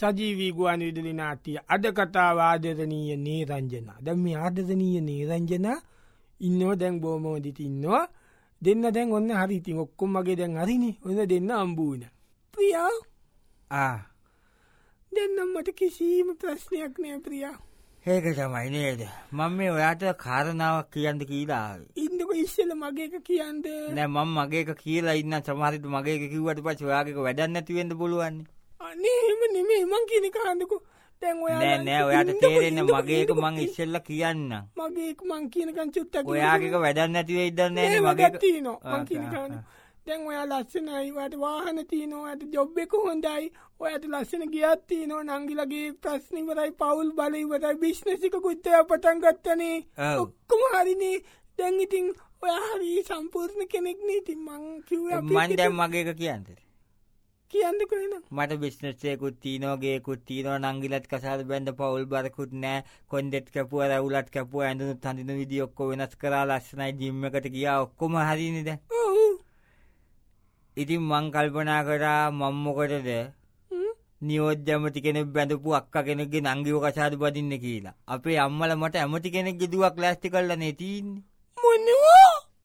සජීවී ගුවන් විදුලි නාට්‍ය අද කතාව ආදරණීය නේරංජන. දැන් මේ ආදරණීය නේරංජන ඉන්නෝ දැන් බොමෝදිත ඉන්නවා. දෙන්න දැන් ඔන්න හරි ඉතින් ඔක්කොම මගේ දැන් හරිනේ. ඔන්න දෙන්න හම්බු වුණා. ප්‍රියා දැන් නම් මට කිසිම ප්‍රශ්නයක් නෑ ප්‍රියා. ඒක තමයි නේද? මම මේ ඔයාට කාරණාවක් කියන්න කියලා ආවේ. ඉන්නකො ඉස්සෙල්ලා මගේ එක කියන්න. නෑ මම මගේ එක කියලා ඉන්න සමහර විට මගේ එක කිව්වට පස්සේ ඔයාගේ එක වැඩක් නැති වෙන්න පුළුවන්. අනේ එහෙම නෙමෙයි මං කියන එක අහන්නකො. දැන් ඔයා නෑ ඔයාට තේරෙන්නේ මගේ එක මං ඉස්සෙල්ලා කියන්නම්. මගේ එක මං කියනකන් චුට්ටක් ඔයාගේ එක වැඩක් නැති වෙයිද නෑනේ මගේ එක. මං කියන එක දැන් ඔයා ලස්සනයි ඔයාට වාහන තියෙනවා ඔයාට ජොබ් එක හොඳයි ඔයාට ලස්සන ගියක් තියෙනවා නංගිලගේ ප්‍රශ්න ඉවරයි පවුල් බල ඉවරයි බිස්නස් එක කුත්තේ පටන් ගත්තනේ ඔක්කොම හරිනේ දැන් ඉතින් ඔයා හරි සම්පූර්ණ කෙනෙක් නේ ඉතින් මං කිව්වේ අපි මං දැන් මගේ එක කියන්නද කියන්නකෝ එහෙනම් මට බිස්නස් එකකුත් තියෙනවා ගේකුත් තියෙනවා නංගිලත් කසාද බැඳ පවුල් බරකුත් නෑ කොන්දෙත් කැපුවා රැවුලත් කැපුවා ඇඳුනුත් හඳින විදිහ ඔක්කොම වෙනස් කරලා ලස්සනයි ජිම් එකට ගියා ඔක්කොම හරිනේ දැන් ඉතින් මං කල්පනා කරා මම මොකටද නියෝජ්‍ය ඇමති කෙනෙක් බැඳපු අක්කා කෙනෙක්ගේ නංගිව කසාද බදින්න කියලා. අපේ අම්මලා මට ඇමති කෙනෙක්ගේ දුවක් ලෑස්ති කරලා නේ තියෙන්නේ. මොනවා?